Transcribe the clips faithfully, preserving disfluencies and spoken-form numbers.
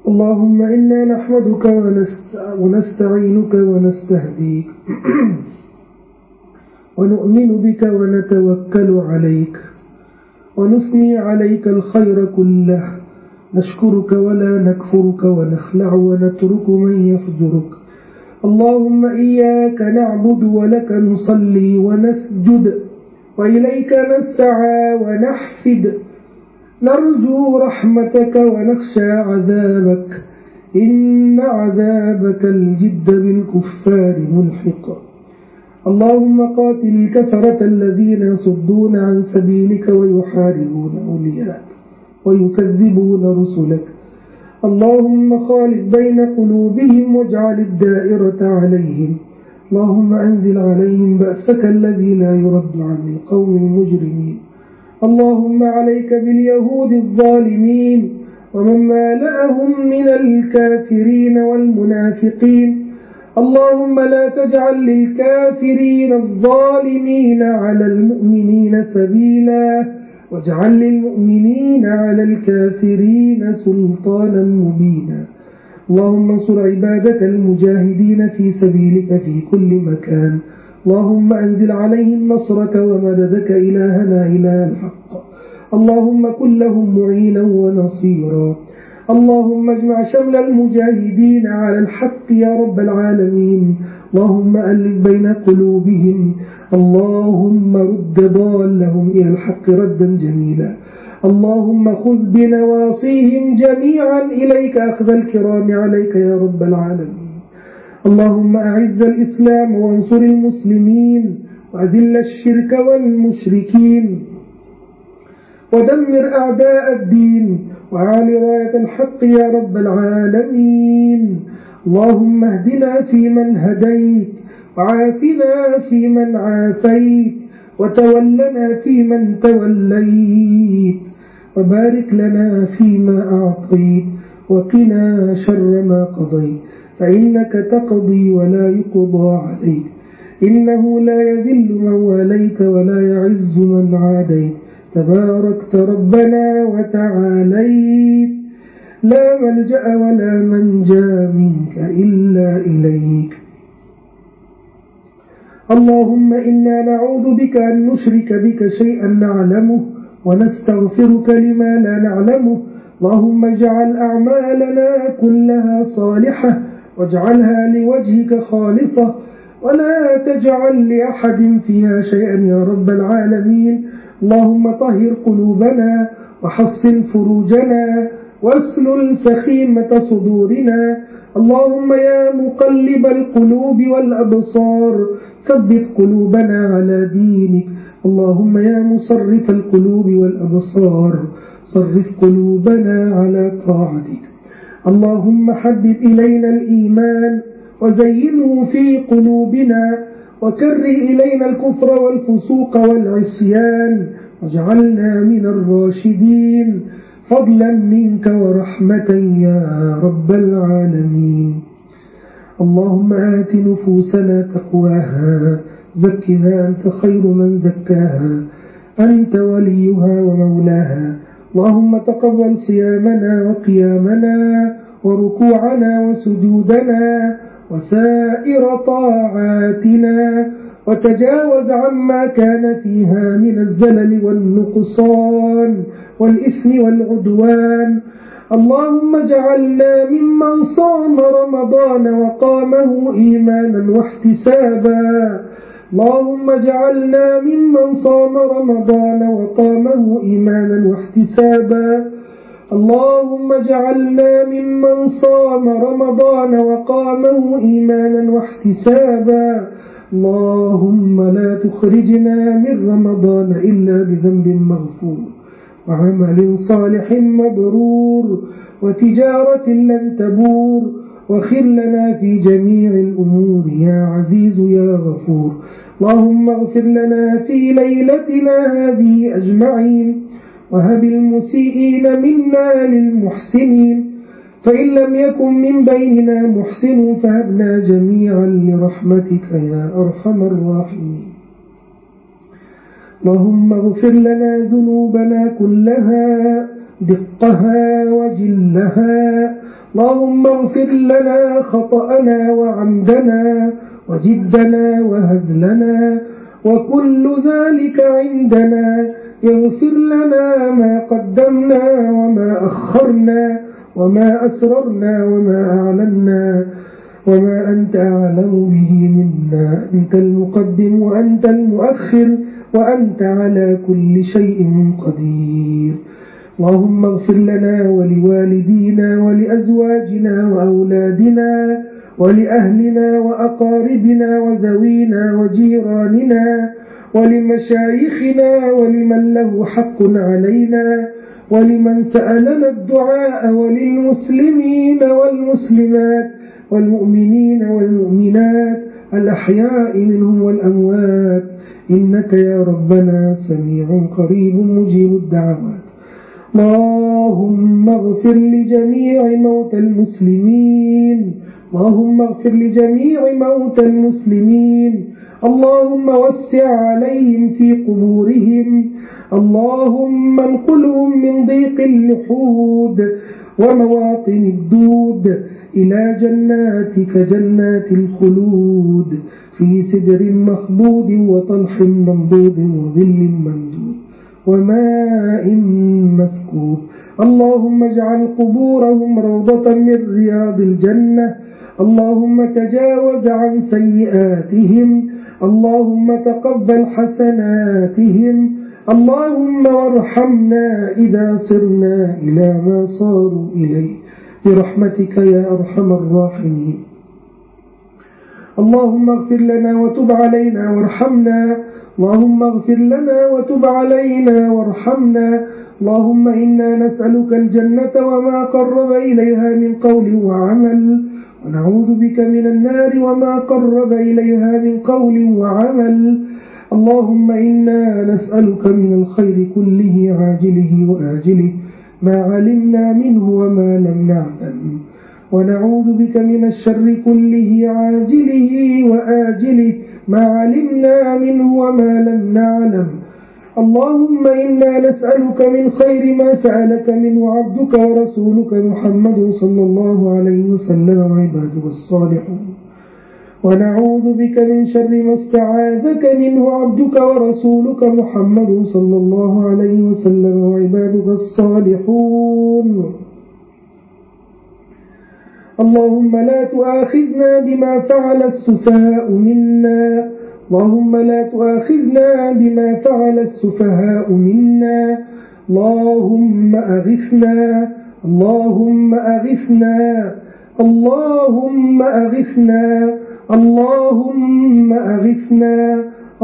اللهم إنا نحمدك ونستعينك ونستهديك ونؤمن بك ونتوكل عليك ونثني عليك الخير كله، نشكرك ولا نكفرك ونخلع ونترك من يفجرك. اللهم إياك نعبد ولك نصلي ونسجد وإليك نسعى ونحفد، نرجو رحمتك ونخشى عذابك، إن عذابك الجد بالكفار ملحق. اللهم قاتل الكفرة الذين يصدون عن سبيلك ويحاربون أولياءك ويكذبون رسلك. اللهم خالف بين قلوبهم واجعل الدائرة عليهم. اللهم أنزل عليهم بأسك الذي لا يرد عن القوم المجرمين. اللهم عليك باليهود الظالمين ومن مالأهم من الكافرين والمنافقين. اللهم لا تجعل للكافرين الظالمين على المؤمنين سبيلا، واجعل للمؤمنين على الكافرين سلطانا مبينا. اللهم انصر عبادك المجاهدين في سبيلك في كل مكان. اللهم أنزل عليهم نصرك ومددك إلهنا إله الحق. اللهم كن لهم معينا ونصيرا. اللهم اجمع شمل المجاهدين على الحق يا رب العالمين. اللهم ألف بين قلوبهم. اللهم رد ضالهم إلى الحق ردا جميلا. اللهم خذ بنواصيهم جميعا إليك أخذ الكرام عليك يا رب العالمين. اللهم أعز الإسلام وانصر المسلمين وأذل الشرك والمشركين ودمر أعداء الدين وعلي راية الحق يا رب العالمين. اللهم اهدنا فيمن هديت وعافنا فيمن عافيت وتولنا فيمن توليت وبارك لنا فيما أعطيت وقنا شر ما قضيت، فإنك تقضي ولا يقضى عليك، إنه لا يذل من واليت ولا يعز من عاديت، تباركت ربنا وتعاليت، لا ملجأ ولا منجا منك إلا إليك. اللهم إنا نعوذ بك أن نشرك بك شيئا نعلمه ونستغفرك لما لا نعلمه. اللهم اجعل أعمالنا كلها صالحة واجعلها لوجهك خالصة ولا تجعل لأحد فيها شيئا يا رب العالمين. اللهم طهر قلوبنا وحصن فروجنا واسلل سخيمة صدورنا. اللهم يا مقلب القلوب والأبصار ثبت قلوبنا على دينك. اللهم يا مصرف القلوب والأبصار صرف قلوبنا على طاعتك. اللهم حبب إلينا الإيمان وزينه في قلوبنا وكره إلينا الكفر والفسوق والعصيان واجعلنا من الراشدين فضلا منك ورحمة يا رب العالمين. اللهم آت نفوسنا تقواها زكها أنت خير من زكاها أنت وليها ومولاها. اللهم تقبل صيامنا وقيامنا وركوعنا وسجودنا وسائر طاعاتنا وتجاوز عما كان فيها من الزلل والنقصان والإثم والعدوان. اللهم اجعلنا ممن صام رمضان وقامه إيمانا واحتسابا. اللهم اجعلنا ممن صام رمضان وقامه إيمانا واحتسابا. اللهم اجعلنا ممن صام رمضان وقامه إيمانا واحتسابا. اللهم لا تخرجنا من رمضان إلا بذنب مغفور وعمل صالح مبرور وتجارة لن تبور، وخر لنا في جميع الأمور يا عزيز يا غفور. اللهم اغفر لنا في ليلتنا هذه أجمعين وهب المسيئين منا للمحسنين، فإن لم يكن من بيننا محسن فهبنا جميعا لرحمتك يا أرحم الراحمين. اللهم اغفر لنا ذنوبنا كلها دقها وجلها اللهم اغفر لنا خطأنا وعمدنا وجدنا وهزلنا وكل ذلك عندنا. يغفر لنا ما قدمنا وما أخرنا وما أسررنا وما أعلنا وما أنت أعلم به منا. أنت المقدم وأنت المؤخر وأنت على كل شيء قدير. اللهم اغفر لنا ولوالدينا ولأزواجنا وأولادنا ولأهلنا وأقاربنا وذوينا وجيراننا ولمشايخنا ولمن له حق علينا ولمن سألنا الدعاء وللمسلمين والمسلمات والمؤمنين والمؤمنات الأحياء منهم والأموات إنك يا ربنا سميع قريب مجيب الدعوات. اللهم اغفر لجميع موتى المسلمين اللهم اغفر لجميع موتى المسلمين. اللهم وسع عليهم في قبورهم. اللهم انقلهم من ضيق اللحود ومواطن الدود إلى جناتك جنات الخلود في سدر مخضود وطلح منضود وظل ممدود وماء مسكوب. اللهم اجعل قبورهم روضة من رياض الجنة. اللهم تجاوز عن سيئاتهم. اللهم تقبل حسناتهم. اللهم وارحمنا إذا صرنا إلى ما صاروا إليه برحمتك يا أرحم الراحمين. اللهم اغفر لنا وتب علينا وارحمنا. اللهم اغفر لنا وتب علينا وارحمنا. اللهم إنا نسألك الجنة وما قرب إليها من قول وعمل ونعوذ بك من النار وما قرب إليها من قول وعمل. اللهم إنا نسألك من الخير كله عاجله وآجله ما علمنا منه وما لم نعلم ونعوذ بك من الشر كله عاجله وآجله ما علمنا منه وما لم نعلم. اللهم إنا نسألك من خير ما سألك منه عبدك ورسولك محمد صلى الله عليه وسلم وعباده الصالحون ونعوذ بك من شر ما استعاذك منه عبدك ورسولك محمد صلى الله عليه وسلم وعبادك الصالحون. اللهم لا تؤاخذنا بما فعل السفهاء منا. اللهم لا تؤاخذنا بما فعل السفهاء منا. اللهم أغثنا. اللهم أغثنا. اللهم أغثنا. اللهم أغثنا.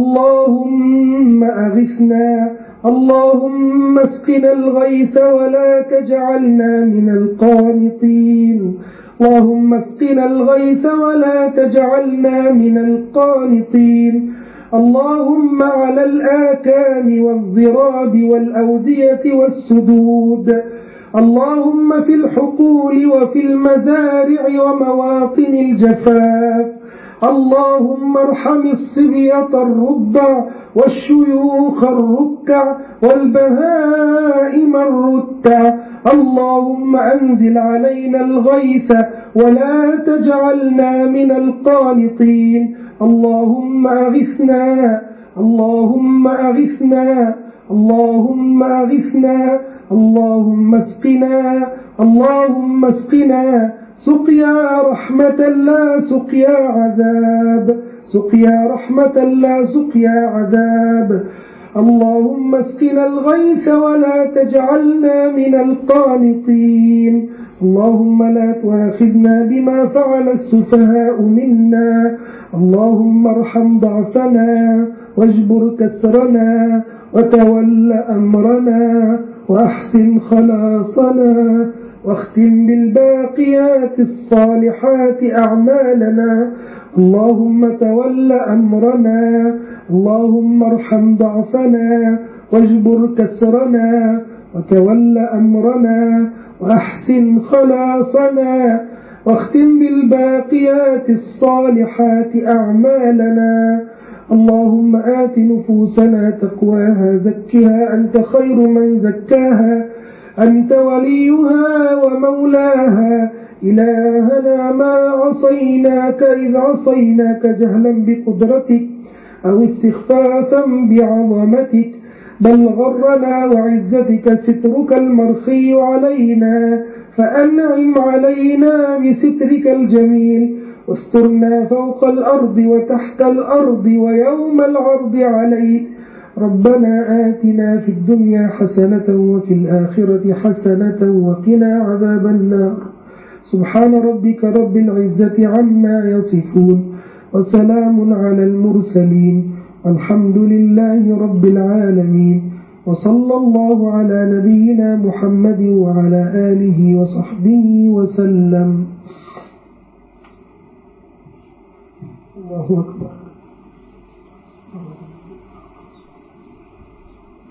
اللهم أغثنا. اللهم اسقنا الغيث ولا تجعلنا من القانطين. اللهم اسقنا الغيث ولا تجعلنا من القانطين. اللهم على الآكام والضراب والأودية والسدود. اللهم في الحقول وفي المزارع ومواطن الجفاف. اللهم ارحم الصبية الرضع والشيوخ الركع والبهائم الرتع. اللهم أنزل علينا الغيث ولا تجعلنا من القانطين. اللهم أغثنا. اللهم أغثنا. اللهم أغثنا. اللهم اسقنا. اللهم اسقنا سقيا رحمة لا سقيا عذاب. سقيا رحمة لا سقيا عذاب. اللهم اسقنا الغيث ولا تجعلنا من القانطين. اللهم لا تؤاخذنا بما فعل السفهاء منا. اللهم ارحم ضعفنا واجبر كسرنا وتول أمرنا وأحسن خلاصنا واختم بالباقيات الصالحات أعمالنا. اللهم تول أمرنا. اللهم ارحم ضعفنا واجبر كسرنا وتول أمرنا وأحسن خلاصنا واختم بالباقيات الصالحات أعمالنا. اللهم آت نفوسنا تقواها زكها أنت خير من زكاها أنت وليها ومولاها إلهنا ما عصيناك إذ عصيناك جهلا بقدرتك أو استخفافا بعظمتك، بل غرنا وعزتك سترك المرخي علينا، فأنعم علينا بسترك الجميل، واسترنا فوق الأرض وتحت الأرض ويوم العرض عليك. ربنا آتنا في الدنيا حسنة وفي الآخرة حسنة وقنا عذاب النار. سبحان ربك رب العزة عما يصفون، وسلام على المرسلين، والحمد لله رب العالمين، وصلى الله على نبينا محمد وعلى آله وصحبه وسلم. الله أكبر.